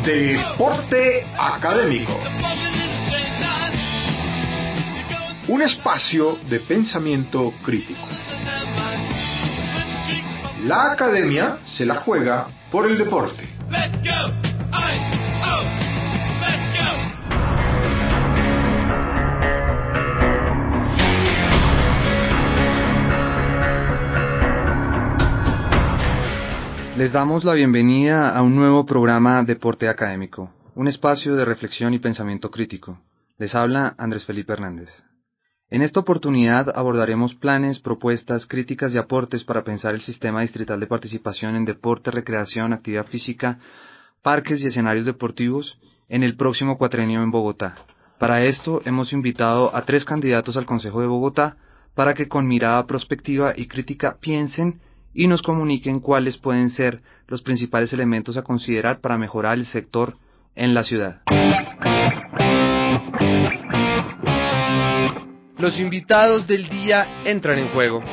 Deporte Académico. Un espacio de pensamiento crítico. La academia se la juega por el deporte. Les damos la bienvenida a un nuevo programa Deporte Académico, un espacio de reflexión y pensamiento crítico. Les habla Andrés Felipe Hernández. En esta oportunidad abordaremos planes, propuestas, críticas y aportes para pensar el sistema distrital de participación en deporte, recreación, actividad física, parques y escenarios deportivos en el próximo cuatrenio en Bogotá. Para esto hemos invitado a 3 candidatos al Consejo de Bogotá para que con mirada prospectiva y crítica piensen y nos comuniquen cuáles pueden ser los principales elementos a considerar para mejorar el sector en la ciudad. Los invitados del día entran en juego.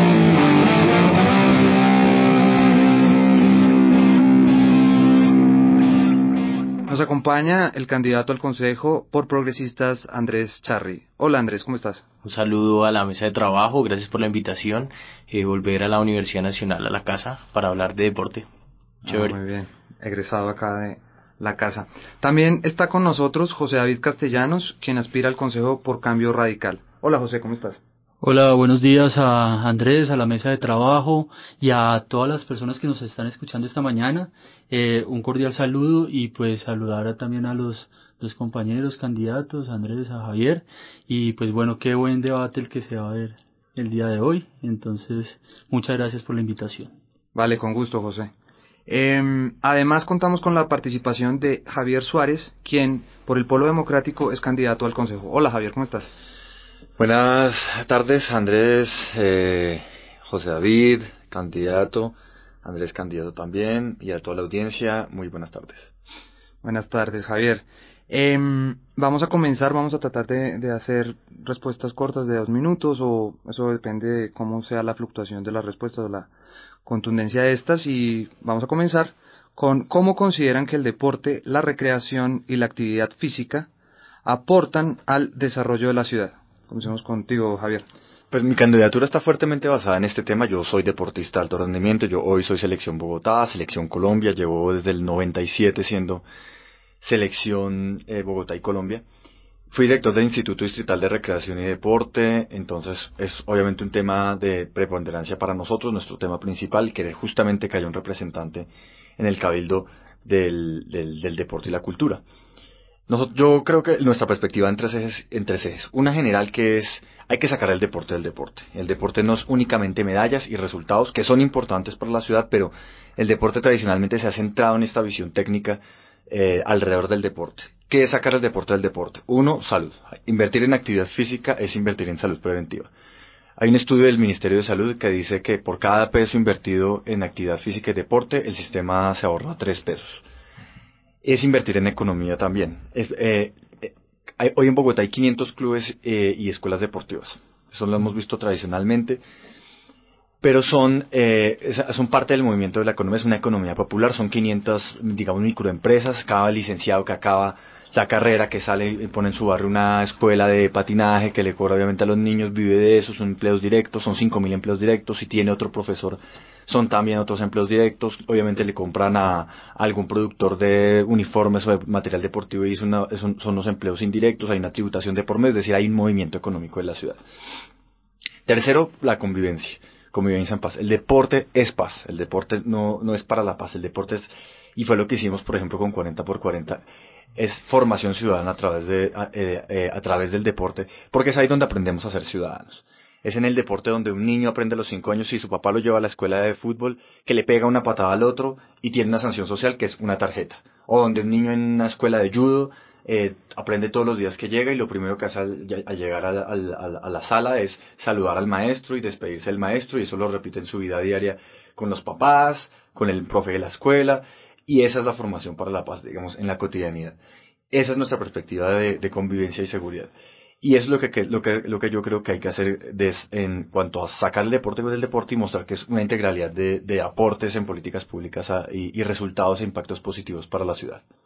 Nos acompaña el candidato al Consejo por Progresistas, Andrés Charri. Hola Andrés, ¿cómo estás? Un saludo a la mesa de trabajo, gracias por la invitación. Volver a la Universidad Nacional, a la casa, para hablar de deporte. Chévere. Muy bien, egresado acá de la casa. También está con nosotros José David Castellanos, quien aspira al Consejo por Cambio Radical. Hola José, ¿cómo estás? Hola, buenos días a Andrés, a la mesa de trabajo y a todas las personas que nos están escuchando esta mañana. Un cordial saludo y pues saludar también a los compañeros candidatos, a Andrés, a Javier. Y pues bueno, qué buen debate el que se va a ver el día de hoy. Entonces, muchas gracias por la invitación. Vale, con gusto, José. Además contamos con la participación de Javier Suárez, quien por el Polo Democrático es candidato al Consejo. Hola Javier, ¿cómo estás? Buenas tardes, Andrés, José David, candidato, Andrés candidato también, y a toda la audiencia, muy buenas tardes. Buenas tardes, Javier. Vamos a tratar de hacer respuestas cortas de 2 minutos, o eso depende de cómo sea la fluctuación de las respuestas o la contundencia de estas, y vamos a comenzar con cómo consideran que el deporte, la recreación y la actividad física aportan al desarrollo de la ciudad. Comencemos contigo, Javier. Pues mi candidatura está fuertemente basada en este tema. Yo soy deportista de alto rendimiento, yo hoy soy Selección Bogotá, Selección Colombia, llevo desde el 97 siendo Selección Bogotá y Colombia. Fui director del Instituto Distrital de Recreación y Deporte, entonces es obviamente un tema de preponderancia para nosotros, nuestro tema principal, que justamente que haya un representante en el cabildo del deporte y la cultura. Yo creo que nuestra perspectiva en tres ejes. Una general que es, hay que sacar el deporte del deporte. El deporte no es únicamente medallas y resultados, que son importantes para la ciudad, pero el deporte tradicionalmente se ha centrado en esta visión técnica alrededor del deporte. ¿Qué es sacar el deporte del deporte? Uno, salud. Invertir en actividad física es invertir en salud preventiva. Hay un estudio del Ministerio de Salud que dice que por cada peso invertido en actividad física y deporte, el sistema se ahorra 3 pesos. Es invertir en economía también. Hoy en Bogotá hay 500 clubes y escuelas deportivas. Eso lo hemos visto tradicionalmente. Pero son parte del movimiento de la economía, es una economía popular, son 500, digamos, microempresas, cada licenciado que acaba la carrera, que sale y pone en su barrio una escuela de patinaje, que le cobra obviamente a los niños, vive de eso, son empleos directos, son 5.000 empleos directos, si tiene otro profesor, son también otros empleos directos, obviamente le compran a algún productor de uniformes o de material deportivo y son los empleos indirectos, hay una tributación de por mes, es decir, hay un movimiento económico de la ciudad. Tercero, la convivencia en paz. El deporte es paz, el deporte no es para la paz, el deporte es, y fue lo que hicimos por ejemplo con 40x40, es formación ciudadana a través del deporte, porque es ahí donde aprendemos a ser ciudadanos. Es en el deporte donde un niño aprende a los 5 años, si su papá lo lleva a la escuela de fútbol, que le pega una patada al otro y tiene una sanción social que es una tarjeta. O donde un niño en una escuela de judo aprende todos los días que llega y lo primero que hace al llegar a la sala es saludar al maestro y despedirse del maestro, y eso lo repite en su vida diaria con los papás, con el profe de la escuela, y esa es la formación para la paz, digamos, en la cotidianidad. Esa es nuestra perspectiva de convivencia y seguridad. Y es lo que yo creo que hay que hacer en cuanto a sacar el deporte del deporte y mostrar que es una integralidad de aportes en políticas públicas y resultados e impactos positivos para la ciudad.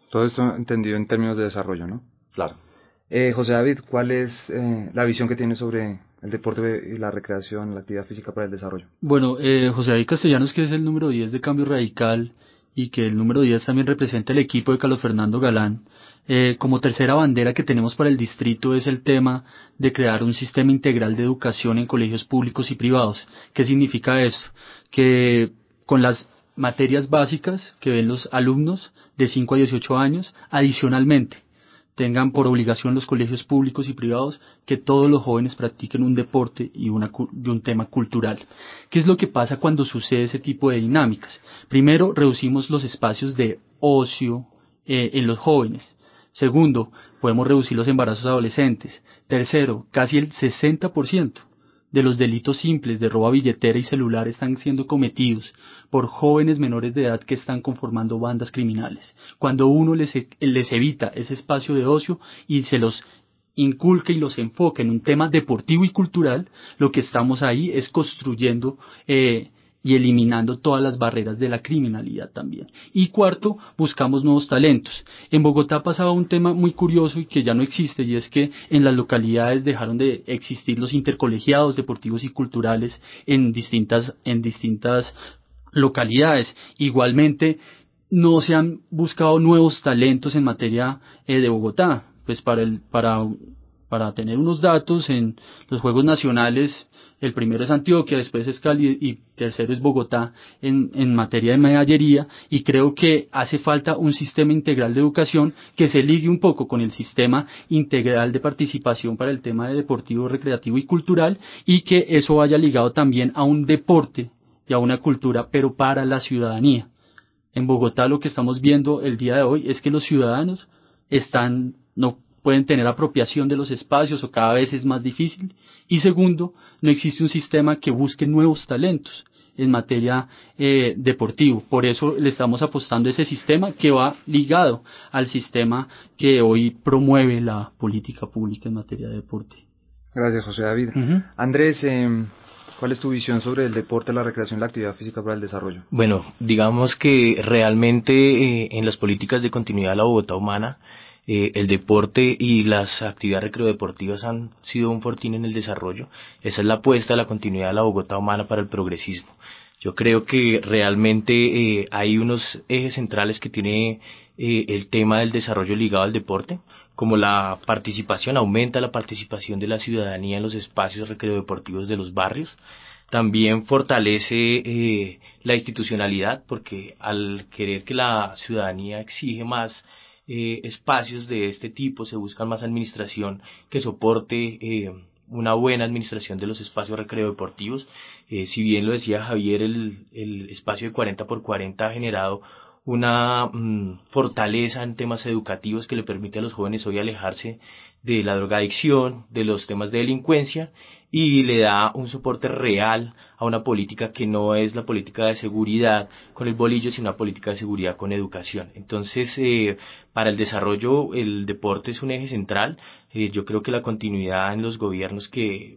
Todo esto entendido en términos de desarrollo, ¿no? Claro. José David, ¿cuál es la visión que tienes sobre el deporte y la recreación, la actividad física para el desarrollo? Bueno, José David Castellanos, que es el número 10 de Cambio Radical, y que el número 10 también representa el equipo de Carlos Fernando Galán, como tercera bandera que tenemos para el distrito es el tema de crear un sistema integral de educación en colegios públicos y privados. ¿Qué significa eso? Que con las materias básicas que ven los alumnos de 5 a 18 años, adicionalmente tengan por obligación los colegios públicos y privados que todos los jóvenes practiquen un deporte y un tema cultural. ¿Qué es lo que pasa cuando sucede ese tipo de dinámicas? Primero, reducimos los espacios de ocio en los jóvenes. Segundo, podemos reducir los embarazos adolescentes. Tercero, casi el 60% de los delitos simples de robo a billetera y celular están siendo cometidos por jóvenes menores de edad que están conformando bandas criminales. Cuando uno les evita ese espacio de ocio y se los inculca y los enfoca en un tema deportivo y cultural, lo que estamos ahí es construyendo y eliminando todas las barreras de la criminalidad también. Y cuarto, buscamos nuevos talentos. En Bogotá pasaba un tema muy curioso y que ya no existe, y es que en las localidades dejaron de existir los intercolegiados deportivos y culturales en distintas localidades. Igualmente, no se han buscado nuevos talentos en materia de Bogotá. Pues para tener unos datos, en los Juegos Nacionales, el primero es Antioquia, después es Cali y tercero es Bogotá en materia de medallería, y creo que hace falta un sistema integral de educación que se ligue un poco con el sistema integral de participación para el tema de deportivo, recreativo y cultural, y que eso vaya ligado también a un deporte y a una cultura, pero para la ciudadanía. En Bogotá lo que estamos viendo el día de hoy es que los ciudadanos no pueden tener apropiación de los espacios o cada vez es más difícil. Y segundo, no existe un sistema que busque nuevos talentos en materia deportivo. Por eso le estamos apostando a ese sistema que va ligado al sistema que hoy promueve la política pública en materia de deporte. Gracias, José David. Andrés, ¿cuál es tu visión sobre el deporte, la recreación y la actividad física para el desarrollo? Bueno, digamos que realmente en las políticas de continuidad de la Bogotá humana, el deporte y las actividades recreodeportivas han sido un fortín en el desarrollo. Esa es la apuesta de la continuidad de la Bogotá humana para el progresismo. Yo creo que realmente hay unos ejes centrales que tiene el tema del desarrollo ligado al deporte, como la participación, aumenta la participación de la ciudadanía en los espacios recreodeportivos de los barrios. También fortalece la institucionalidad, porque al querer que la ciudadanía exige más espacios de este tipo, se busca más administración que soporte una buena administración de los espacios recreodeportivos. Si bien lo decía Javier, el espacio de 40x40 ha generado una fortaleza en temas educativos que le permite a los jóvenes hoy alejarse de la drogadicción, de los temas de delincuencia, y le da un soporte real a una política que no es la política de seguridad con el bolillo, sino una política de seguridad con educación. Entonces, para el desarrollo, el deporte es un eje central. Yo creo que la continuidad en los gobiernos que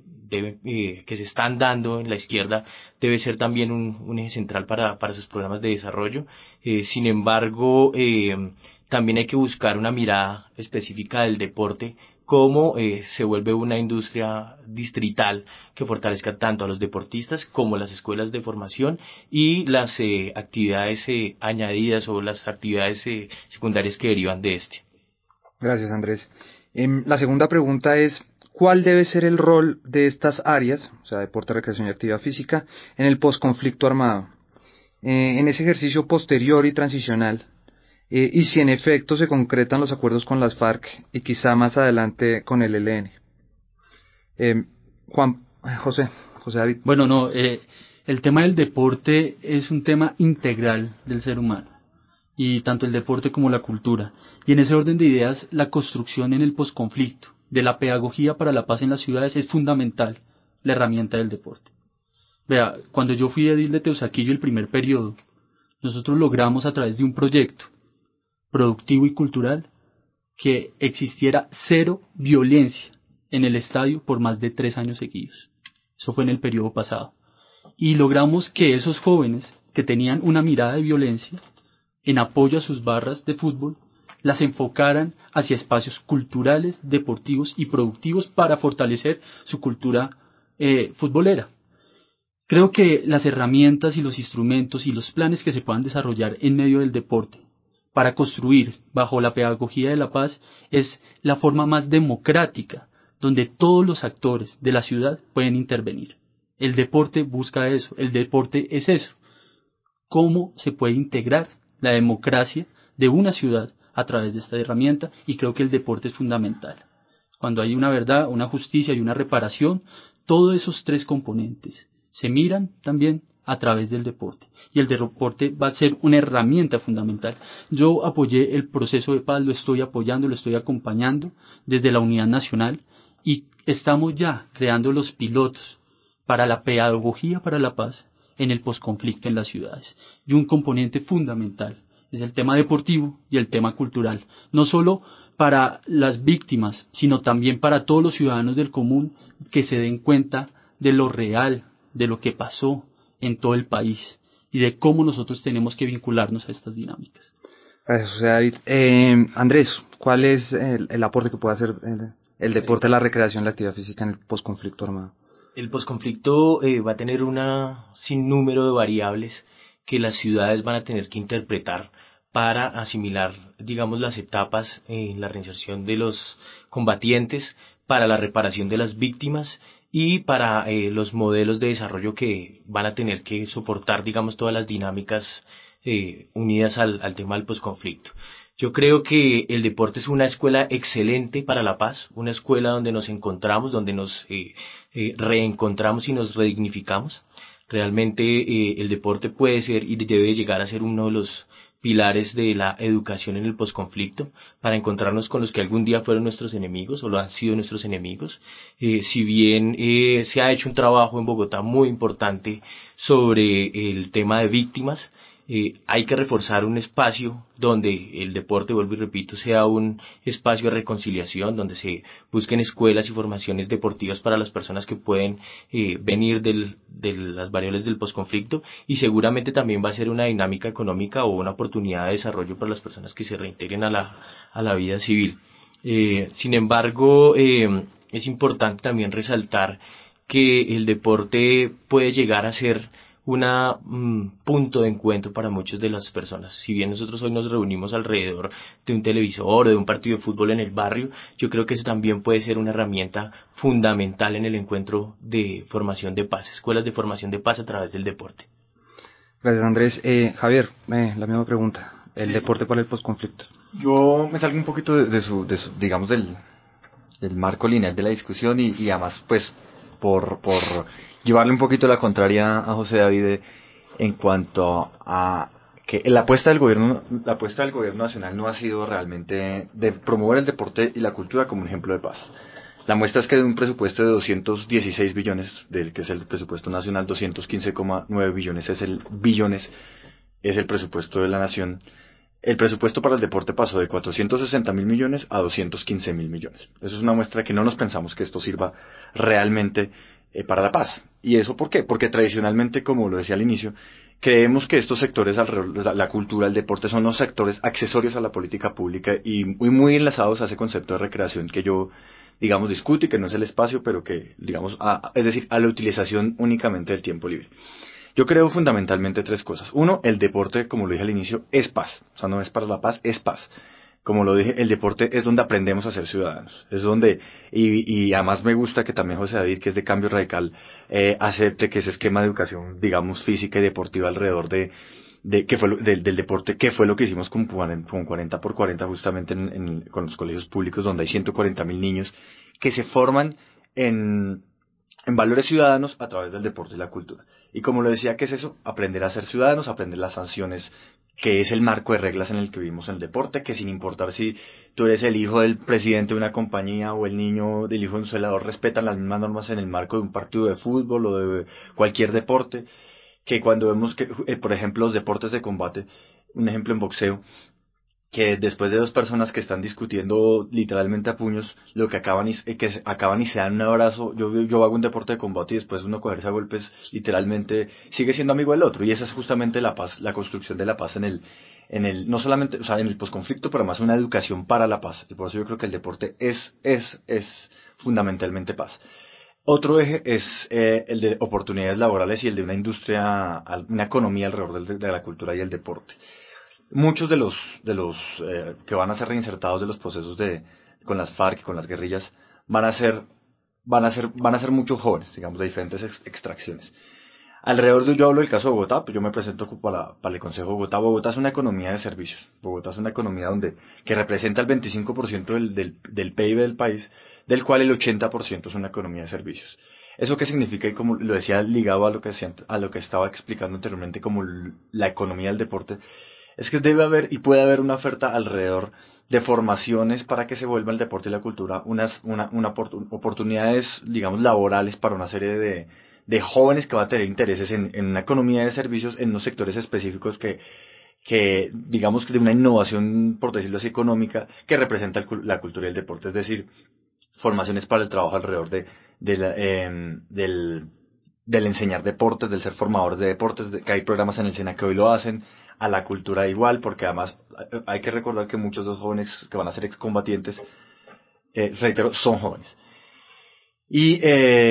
se están dando en la izquierda debe ser también un eje central para sus programas de desarrollo. Sin embargo, también hay que buscar una mirada específica del deporte, cómo se vuelve una industria distrital que fortalezca tanto a los deportistas como las escuelas de formación y las actividades añadidas o las actividades secundarias que derivan de este. Gracias, Andrés. La segunda pregunta es, ¿cuál debe ser el rol de estas áreas, o sea, deporte, recreación y actividad física, en el posconflicto armado? En ese ejercicio posterior y transicional, y si en efecto se concretan los acuerdos con las FARC y quizá más adelante con el ELN. José David. Bueno, el tema del deporte es un tema integral del ser humano, y tanto el deporte como la cultura. Y en ese orden de ideas, la construcción en el posconflicto de la pedagogía para la paz en las ciudades es fundamental, la herramienta del deporte. Vea, cuando yo fui edil de Teusaquillo el primer periodo, nosotros logramos a través de un proyecto productivo y cultural que existiera 0 violencia en el estadio por más de 3 años seguidos. Eso fue en el periodo pasado. Y logramos que esos jóvenes que tenían una mirada de violencia en apoyo a sus barras de fútbol las enfocaran hacia espacios culturales, deportivos y productivos para fortalecer su cultura futbolera. Creo que las herramientas y los instrumentos y los planes que se puedan desarrollar en medio del deporte para construir bajo la pedagogía de la paz es la forma más democrática donde todos los actores de la ciudad pueden intervenir. El deporte busca eso, el deporte es eso. ¿Cómo se puede integrar la democracia de una ciudad a través de esta herramienta? Y creo que el deporte es fundamental. Cuando hay una verdad, una justicia y una reparación, todos esos tres componentes se miran también a través del deporte. Y el deporte va a ser una herramienta fundamental. Yo apoyé el proceso de paz, lo estoy apoyando, lo estoy acompañando desde la Unidad Nacional y estamos ya creando los pilotos para la pedagogía para la paz en el posconflicto en las ciudades. Y un componente fundamental es el tema deportivo y el tema cultural. No solo para las víctimas, sino también para todos los ciudadanos del común que se den cuenta de lo real, de lo que pasó en todo el país y de cómo nosotros tenemos que vincularnos a estas dinámicas. Gracias, José David. Andrés, ¿cuál es el aporte que puede hacer el deporte, la recreación, la actividad física en el posconflicto armado? El posconflicto va a tener un sinnúmero de variables que las ciudades van a tener que interpretar para asimilar, digamos, las etapas en la reinserción de los combatientes, para la reparación de las víctimas y para los modelos de desarrollo que van a tener que soportar, digamos, todas las dinámicas unidas al tema del posconflicto. Yo creo que el deporte es una escuela excelente para la paz, una escuela donde nos encontramos, donde nos reencontramos y nos redignificamos. Realmente el deporte puede ser y debe llegar a ser uno de los pilares de la educación en el posconflicto, para encontrarnos con los que algún día fueron nuestros enemigos o lo han sido nuestros enemigos. Si bien se ha hecho un trabajo en Bogotá muy importante sobre el tema de víctimas, hay que reforzar un espacio donde el deporte, vuelvo y repito, sea un espacio de reconciliación, donde se busquen escuelas y formaciones deportivas para las personas que pueden venir de las variables del posconflicto, y seguramente también va a ser una dinámica económica o una oportunidad de desarrollo para las personas que se reintegren a la vida civil. Sin embargo, es importante también resaltar que el deporte puede llegar a ser punto de encuentro para muchas de las personas. Si bien nosotros hoy nos reunimos alrededor de un televisor o de un partido de fútbol en el barrio, yo creo que eso también puede ser una herramienta fundamental en el encuentro de formación de paz, escuelas de formación de paz a través del deporte. Gracias, Andrés. Javier, la misma pregunta. ¿El deporte para el posconflicto? Yo me salgo un poquito de su digamos, del marco lineal de la discusión y además, pues, por llevarle un poquito la contraria a José David en cuanto a que la apuesta del gobierno nacional no ha sido realmente de promover el deporte y la cultura como un ejemplo de paz. La muestra es que de un presupuesto de 216 billones, que es el presupuesto nacional, 215,9 billones es el presupuesto de la nación. El presupuesto para el deporte pasó de 460.000 millones a 215.000 millones. Eso es una muestra que no nos pensamos que esto sirva realmente para la paz. ¿Y eso por qué? Porque tradicionalmente, como lo decía al inicio, creemos que estos sectores alrededor, la cultura, el deporte, son los sectores accesorios a la política pública y muy enlazados a ese concepto de recreación que yo, digamos, discuto y que no es el espacio, pero que, digamos, es decir, a la utilización únicamente del tiempo libre. Yo creo fundamentalmente tres cosas. Uno, el deporte, como lo dije al inicio, es paz. O sea, no es para la paz, es paz. Como lo dije, el deporte es donde aprendemos a ser ciudadanos. Es donde, y además me gusta que también José David, que es de Cambio Radical, acepte que ese esquema de educación, digamos, física y deportiva alrededor del deporte, que fue lo que hicimos con 40x40 justamente con los colegios públicos, donde hay 140.000 niños que se forman en valores ciudadanos a través del deporte y la cultura. Y como lo decía, ¿qué es eso? Aprender a ser ciudadanos, aprender las sanciones, que es el marco de reglas en el que vivimos en el deporte, que sin importar si tú eres el hijo del presidente de una compañía o el niño del hijo de un celador, respetan las mismas normas en el marco de un partido de fútbol o de cualquier deporte, que cuando vemos que, por ejemplo, los deportes de combate, un ejemplo en boxeo, que después de dos personas que están discutiendo literalmente a puños, lo que acaban y se dan un abrazo, yo hago un deporte de combate y después de uno cogerse a golpes, literalmente sigue siendo amigo del otro, y esa es justamente la paz, la construcción de la paz no solamente, o sea, en el posconflicto, pero además una educación para la paz, y por eso yo creo que el deporte es fundamentalmente paz. Otro eje es el de oportunidades laborales y el de una industria, una economía alrededor de la cultura y el deporte. Muchos de los que van a ser reinsertados de los procesos con las FARC y con las guerrillas van a ser muchos jóvenes, digamos, de diferentes extracciones. Yo hablo del caso de Bogotá, pues yo me presento para el Consejo de Bogotá. Bogotá es una economía de servicios. Bogotá es una economía que representa el 25% del PIB del país, del cual el 80% es una economía de servicios. ¿Eso qué significa? Y como lo decía, ligado a lo que estaba explicando anteriormente, como la economía del deporte, es que debe haber y puede haber una oferta alrededor de formaciones para que se vuelva el deporte y la cultura oportunidades, digamos, laborales para una serie de jóvenes que van a tener intereses en una economía de servicios, en unos sectores específicos que digamos que de una innovación, por decirlo así, económica, que representa la cultura y el deporte, es decir, formaciones para el trabajo alrededor del enseñar deportes, del ser formadores de deportes, que hay programas en el SENA que hoy lo hacen, a la cultura igual, porque además hay que recordar que muchos de los jóvenes que van a ser excombatientes, reitero, son jóvenes. Y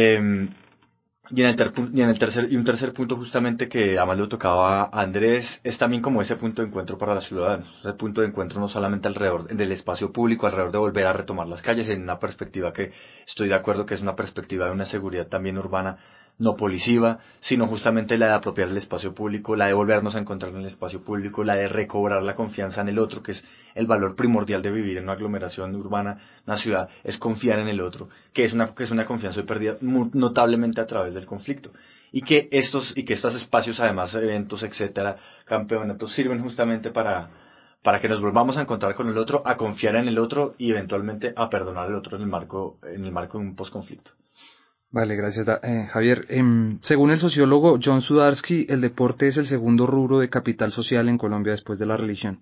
un tercer punto justamente que además lo tocaba Andrés, es también como ese punto de encuentro para los ciudadanos, ese punto de encuentro no solamente alrededor del espacio público, alrededor de volver a retomar las calles en una perspectiva que estoy de acuerdo que es una perspectiva de una seguridad también urbana, no policiva, sino justamente la de apropiar el espacio público, la de volvernos a encontrar en el espacio público, la de recobrar la confianza en el otro, que es el valor primordial de vivir en una aglomeración urbana, una ciudad, es confiar en el otro, que es una confianza hoy perdida notablemente a través del conflicto. Y que estos espacios, además, eventos, etcétera, campeonatos, sirven justamente para que nos volvamos a encontrar con el otro, a confiar en el otro y eventualmente a perdonar al otro en el marco de un posconflicto. Vale, gracias, Javier. Según el sociólogo John Sudarsky, el deporte es el segundo rubro de capital social en Colombia después de la religión.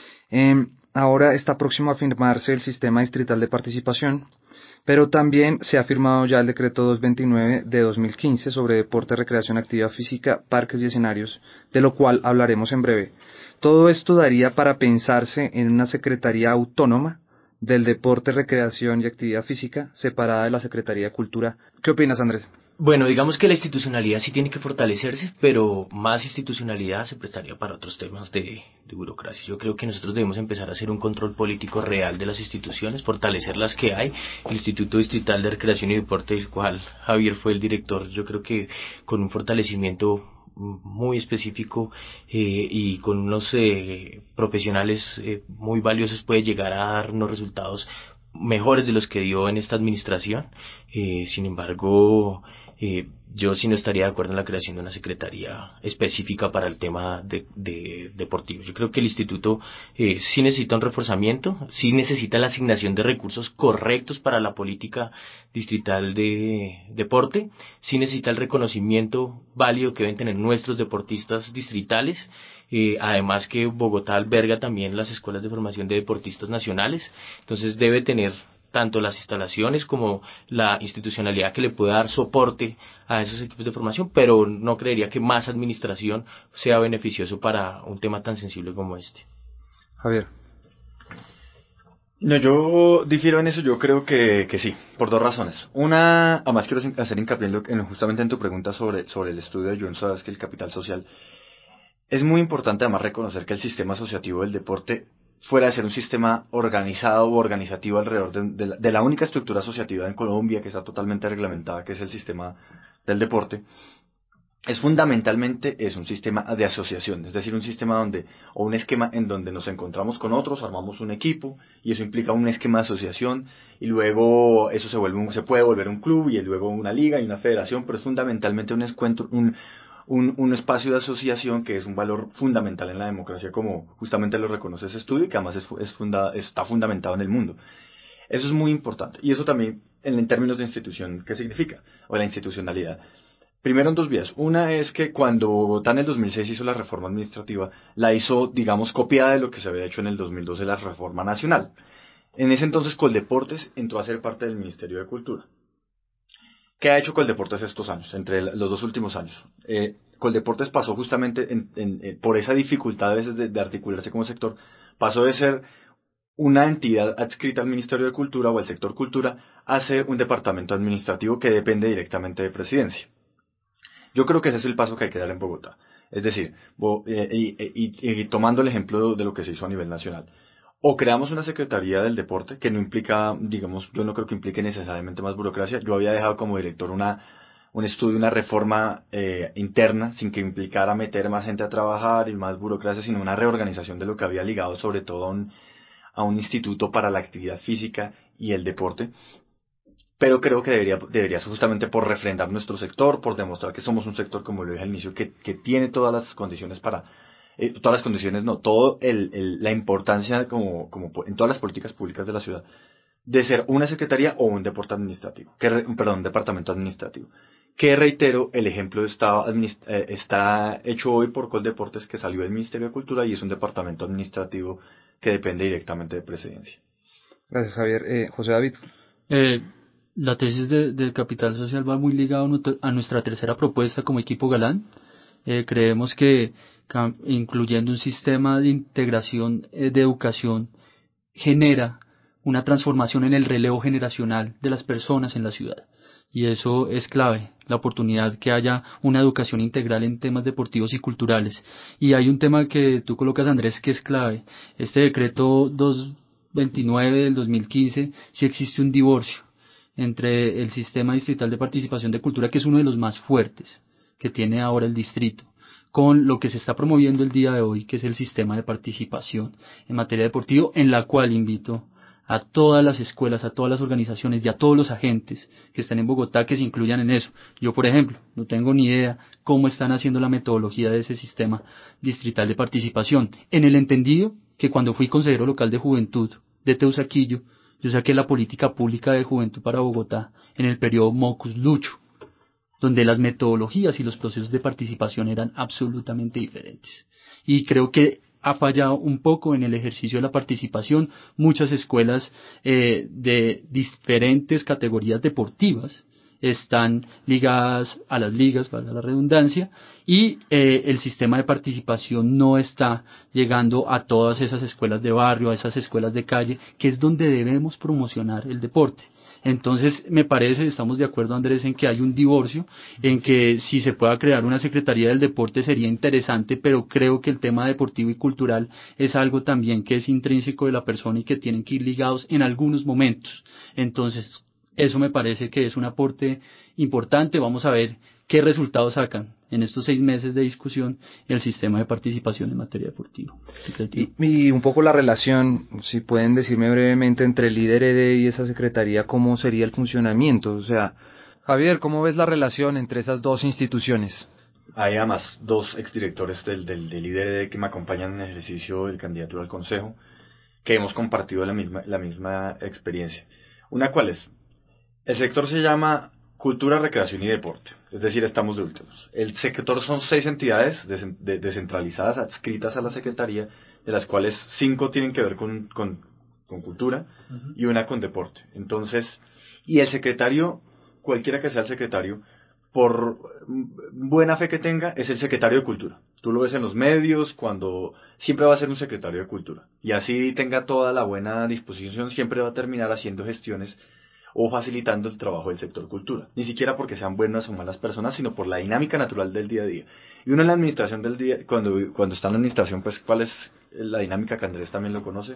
Ahora está próximo a firmarse el sistema distrital de participación, pero también se ha firmado ya el decreto 229 de 2015 sobre deporte, recreación, actividad física, parques y escenarios, de lo cual hablaremos en breve. Todo esto daría para pensarse en una secretaría autónoma del deporte, recreación y actividad física, separada de la Secretaría de Cultura. ¿Qué opinas, Andrés? Bueno, digamos que la institucionalidad sí tiene que fortalecerse, pero más institucionalidad se prestaría para otros temas de burocracia. Yo creo que nosotros debemos empezar a hacer un control político real de las instituciones, fortalecer las que hay. El Instituto Distrital de Recreación y Deporte, del cual Javier fue el director, yo creo que con un fortalecimiento muy específico y con unos profesionales muy valiosos puede llegar a dar unos resultados mejores de los que dio en esta administración. Sin embargo, yo sí no estaría de acuerdo en la creación de una secretaría específica para el tema de deportivo. Yo creo que el instituto sí necesita un reforzamiento, sí necesita la asignación de recursos correctos para la política distrital de deporte, sí necesita el reconocimiento válido que deben tener nuestros deportistas distritales. Además que Bogotá alberga también las escuelas de formación de deportistas nacionales, entonces debe tener tanto las instalaciones como la institucionalidad que le pueda dar soporte a esos equipos de formación, pero no creería que más administración sea beneficioso para un tema tan sensible como este. Javier. No, yo difiero en eso, yo creo que sí, por dos razones. Una, además quiero hacer hincapié justamente en tu pregunta sobre el estudio de John Sudarsky, el capital social. Es muy importante además reconocer que el sistema asociativo del deporte, fuera de ser un sistema organizado o organizativo alrededor de la única estructura asociativa en Colombia que está totalmente reglamentada, que es el sistema del deporte, fundamentalmente un sistema de asociación, es decir, un sistema o un esquema en donde nos encontramos con otros, armamos un equipo, y eso implica un esquema de asociación, y luego eso se puede volver un club, y luego una liga y una federación, pero es fundamentalmente un espacio de asociación que es un valor fundamental en la democracia, como justamente lo reconoce ese estudio, y que además está fundamentado en el mundo. Eso es muy importante, y eso también en términos de institución, ¿qué significa? O la institucionalidad. Primero en dos vías. Una es que cuando Bogotá en el 2006 hizo la reforma administrativa, la hizo, digamos, copiada de lo que se había hecho en el 2012 la reforma nacional. En ese entonces Coldeportes entró a ser parte del Ministerio de Cultura. ¿Qué ha hecho Coldeportes estos años, entre los dos últimos años? Coldeportes pasó justamente por esa dificultad a veces de articularse como sector, pasó de ser una entidad adscrita al Ministerio de Cultura o al sector cultura a ser un departamento administrativo que depende directamente de Presidencia. Yo creo que ese es el paso que hay que dar en Bogotá. Es decir, tomando el ejemplo de lo que se hizo a nivel nacional. O creamos una Secretaría del Deporte, que no implica, digamos, yo no creo que implique necesariamente más burocracia. Yo había dejado como director un estudio, una reforma interna, sin que implicara meter más gente a trabajar y más burocracia, sino una reorganización de lo que había ligado sobre todo a un instituto para la actividad física y el deporte. Pero creo que debería justamente por refrendar nuestro sector, por demostrar que somos un sector, como lo dije al inicio, que tiene todas las condiciones todas las condiciones, no, la importancia como en todas las políticas públicas de la ciudad, de ser una secretaría o un departamento administrativo. Que reitero, el ejemplo está hecho hoy por Coldeportes, que salió del Ministerio de Cultura y es un departamento administrativo que depende directamente de Presidencia. Gracias, Javier. José David. La tesis del capital social va muy ligado a nuestra tercera propuesta como equipo Galán. Creemos que incluyendo un sistema de integración de educación genera una transformación en el relevo generacional de las personas en la ciudad. Y eso es clave, la oportunidad que haya una educación integral en temas deportivos y culturales. Y hay un tema que tú colocas, Andrés, que es clave. Este decreto 229 del 2015, sí existe un divorcio entre el sistema distrital de participación de cultura, que es uno de los más fuertes que tiene ahora el distrito, con lo que se está promoviendo el día de hoy, que es el sistema de participación en materia deportiva, en la cual invito a todas las escuelas, a todas las organizaciones y a todos los agentes que están en Bogotá que se incluyan en eso. Yo, por ejemplo, no tengo ni idea cómo están haciendo la metodología de ese sistema distrital de participación, en el entendido que cuando fui consejero local de juventud de Teusaquillo, yo saqué la política pública de juventud para Bogotá en el periodo Mocus Lucho, donde las metodologías y los procesos de participación eran absolutamente diferentes. Y creo que ha fallado un poco en el ejercicio de la participación. Muchas escuelas de diferentes categorías deportivas están ligadas a las ligas, para la redundancia, y el sistema de participación no está llegando a todas esas escuelas de barrio, a esas escuelas de calle, que es donde debemos promocionar el deporte. Entonces, me parece, estamos de acuerdo, Andrés, en que hay un divorcio, en que si se pueda crear una Secretaría del Deporte sería interesante, pero creo que el tema deportivo y cultural es algo también que es intrínseco de la persona y que tienen que ir ligados en algunos momentos. Entonces, eso me parece que es un aporte importante. Vamos a ver qué resultados sacan en estos 6 meses de discusión el sistema de participación en materia deportiva. Y un poco la relación, si pueden decirme brevemente, entre el líder y esa secretaría, ¿cómo sería el funcionamiento? O sea, Javier, ¿cómo ves la relación entre esas dos instituciones? Hay además 2 exdirectores del IDRD que me acompañan en el ejercicio del candidatura al consejo, que hemos compartido la misma experiencia. Una, ¿cuál es? El sector se llama Cultura, Recreación y Deporte, es decir, estamos de últimos. El sector son 6 entidades descentralizadas, adscritas a la Secretaría, de las cuales 5 tienen que ver con cultura y una con deporte. Entonces, y el secretario, cualquiera que sea el secretario, por buena fe que tenga, es el secretario de Cultura. Tú lo ves en los medios, siempre va a ser un secretario de Cultura. Y así tenga toda la buena disposición, siempre va a terminar haciendo gestiones o facilitando el trabajo del sector cultura. Ni siquiera porque sean buenas o malas personas, sino por la dinámica natural del día a día. Y uno en la administración del día, cuando está en la administración, pues ¿cuál es la dinámica que Andrés también lo conoce?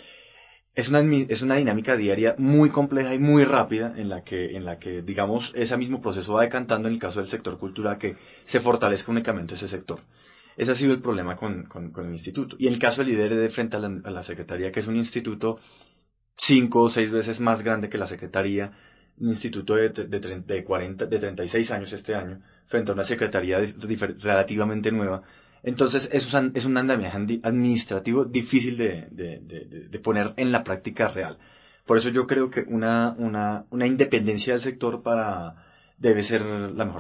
Es una dinámica diaria muy compleja y muy rápida en la que digamos ese mismo proceso va decantando en el caso del sector cultura que se fortalezca únicamente ese sector. Ese ha sido el problema con el instituto. Y en el caso del IDRD frente a la Secretaría, que es un instituto 5 o 6 veces más grande que la Secretaría, un instituto de 36 años este año, frente a una Secretaría relativamente nueva. Entonces es un andamiaje administrativo difícil de poner en la práctica real. Por eso yo creo que una independencia del sector debe ser la mejor salida.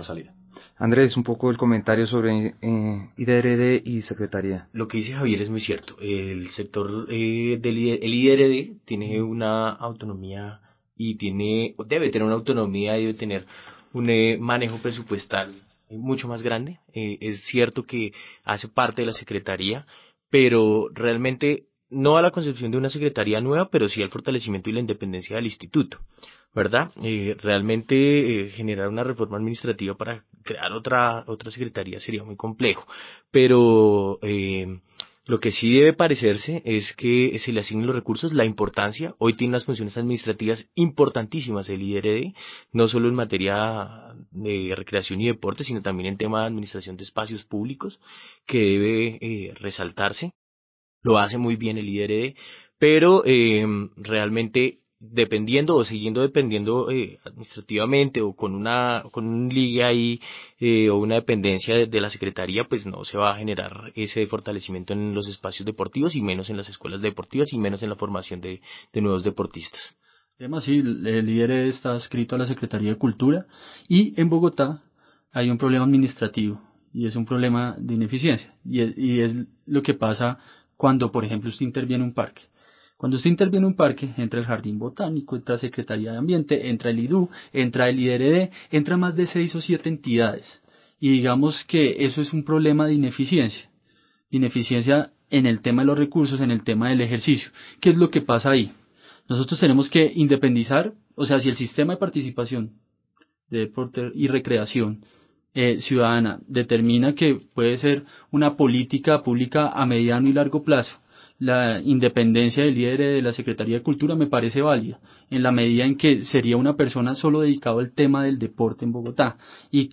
Andrés, un poco el comentario sobre IDRD y Secretaría. Lo que dice Javier es muy cierto. El sector el IDRD tiene una autonomía y debe tener una autonomía y debe tener un manejo presupuestal mucho más grande. Es cierto que hace parte de la Secretaría, pero realmente no a la concepción de una Secretaría nueva, pero sí al fortalecimiento y la independencia del instituto, ¿verdad? Realmente generar una reforma administrativa para crear otra secretaría sería muy complejo, pero lo que sí debe parecerse es que se le asignen los recursos, la importancia. Hoy tiene unas funciones administrativas importantísimas el IDRD, no solo en materia de recreación y deporte, sino también en tema de administración de espacios públicos, que debe resaltarse. Lo hace muy bien el IDRD, pero realmente dependiendo o siguiendo dependiendo administrativamente o con un ligue ahí o una dependencia de la Secretaría, pues no se va a generar ese fortalecimiento en los espacios deportivos y menos en las escuelas deportivas y menos en la formación de nuevos deportistas. Además, sí, el IDRD está adscrito a la Secretaría de Cultura y en Bogotá hay un problema administrativo y es un problema de ineficiencia y es lo que pasa cuando, por ejemplo, usted interviene en un parque. Cuando usted interviene en un parque, entra el Jardín Botánico, entra la Secretaría de Ambiente, entra el IDU, entra el IDRD, entra más de 6 o 7 entidades. Y digamos que eso es un problema de ineficiencia. Ineficiencia en el tema de los recursos, en el tema del ejercicio. ¿Qué es lo que pasa ahí? Nosotros tenemos que independizar, o sea, si el sistema de participación de deporte y recreación ciudadana determina que puede ser una política pública a mediano y largo plazo, la independencia del líder de la Secretaría de Cultura me parece válida, en la medida en que sería una persona solo dedicada al tema del deporte en Bogotá y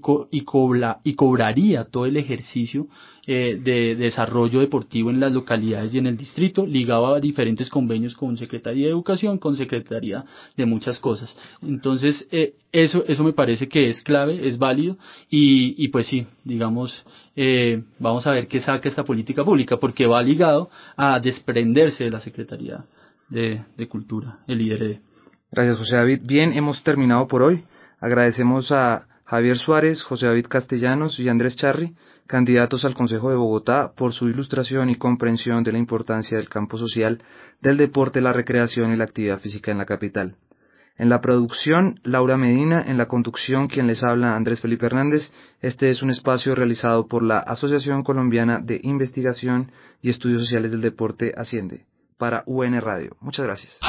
cobraría todo el ejercicio de desarrollo deportivo en las localidades y en el distrito, ligado a diferentes convenios con Secretaría de Educación, con Secretaría de muchas cosas. Entonces, eso me parece que es clave, es válido y pues sí, digamos, vamos a ver qué saca esta política pública, porque va ligado a desprenderse de la Secretaría de Cultura, el IDRD. Gracias, José David. Bien, hemos terminado por hoy. Agradecemos a Javier Suárez, José David Castellanos y Andrés Charri, candidatos al Consejo de Bogotá, por su ilustración y comprensión de la importancia del campo social, del deporte, la recreación y la actividad física en la capital. En la producción, Laura Medina; en la conducción, quien les habla, Andrés Felipe Hernández. Este es un espacio realizado por la Asociación Colombiana de Investigación y Estudios Sociales del Deporte, Asciende, para UN Radio. Muchas gracias.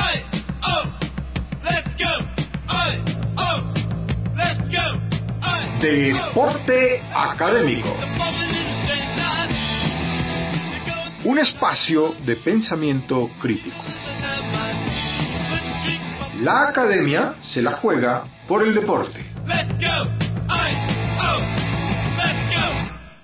Deporte Académico. Un espacio de pensamiento crítico. La academia se la juega por el deporte.